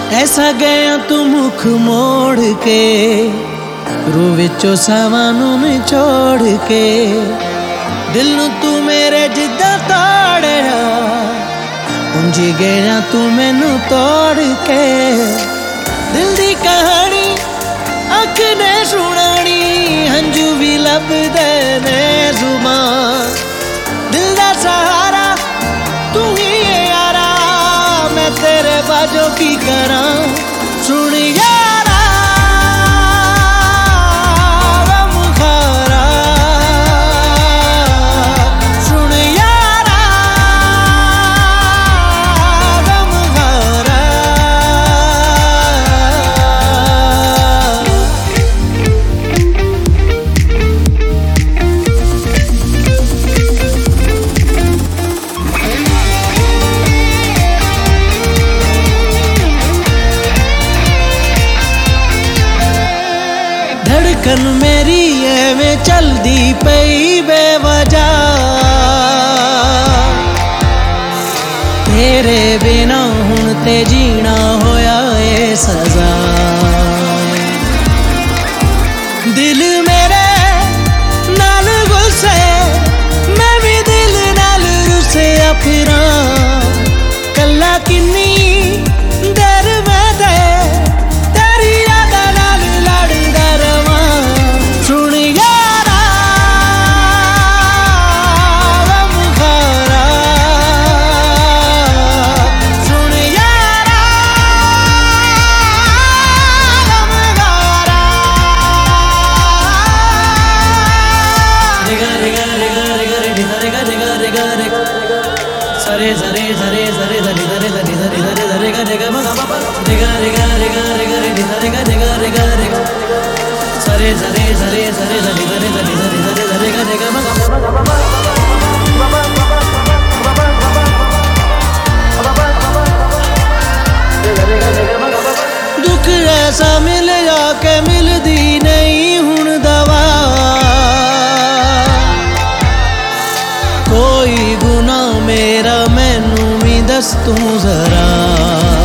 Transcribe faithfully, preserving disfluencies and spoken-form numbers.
ऐसा गया तू मुख मोड़ के, रू विचों सावानू निचोड़ के, दिल नू तू मेरे जिद्दां तोड़िया, उंजी गया तू मैनू तोड़ के। दिल दी कहानी अख ने सुनानी, हंजू भी लभदे ने जुबान, दिल दा सहारा तू ही है यारा, मैं तेरे बाजो की करा। सुन यारा गम खारा, सुन यारा गम खारा। धड़कन मेरी एवें चलदी पई बेवजह, तेरे बिना हुण ते जीना होया ए सजा। दिल मेरे नाल गुस्से, मैं भी दिल नाल रुसिया फिरा, कल्ला किन्नी देर मैं ते तेरी यादां नाल लड़दा रवां। सुन यारा गम खारा, सुन यारा गम खारा। रिगा रिगा रिगा रिगा रिगा रिगा रिगा रिगा रिगा सरे सरे सरे सरे सरे सरे सरे सरे सरे सरे गा रिगा मा गा मा रिगा रिगा रिगा रिगा रिगा रिगा रिगा रिगा रिगा सरे सरे सरे सरे सरे सरे सरे सरे सरे सरे गा रिगा मा गा मा। दुख ऐसा मिल जाके मिलदी नहीं हुण दवा, कोई गुनाह मेरा मैनू भी दस तू जरा।